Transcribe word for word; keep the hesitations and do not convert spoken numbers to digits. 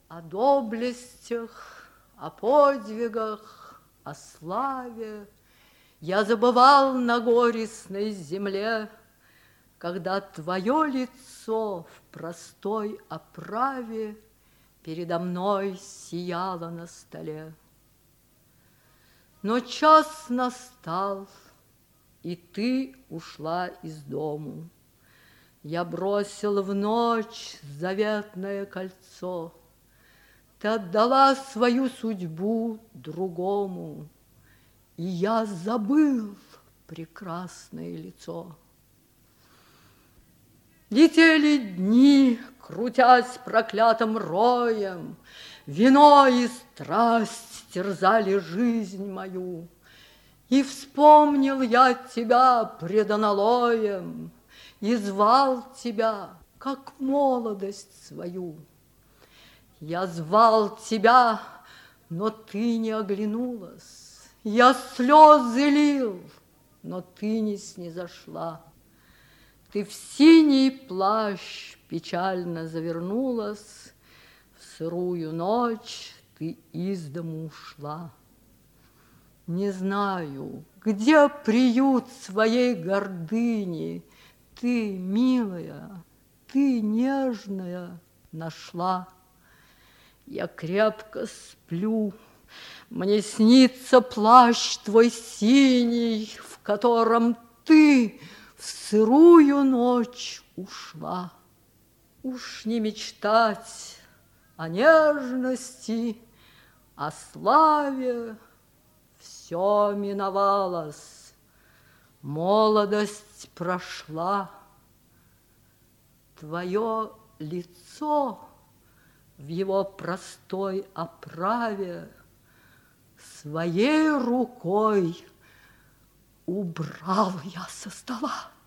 О доблестях, о подвигах, о славе Я забывал на горестной земле, Когда твое лицо в простой оправе Передо мной сияло на столе. Но час настал, и ты ушла из дому. Я бросил в ночь заветное кольцо. Ты отдала свою судьбу другому, И я забыл прекрасное лицо. Летели дни, крутясь проклятым роем, Вино и страсть терзали жизнь мою. И вспомнил я тебя пред аналоем, И звал тебя, как молодость свою. Я звал тебя, но ты не оглянулась. Я слезы лил, но ты не снизошла. Ты в синий плащ печально завернулась, В сырую ночь ты из дому ушла. Не знаю, где приют своей гордыни Ты, милая, ты, нежная, нашла. Я крепко сплю, мне снится плащ твой синий, В котором ты в сырую ночь ушла. Уж не мечтать о нежности, о славе, Все миновалось, молодость прошла. Твое лицо в его простой оправе Своей рукой убрал я со стола.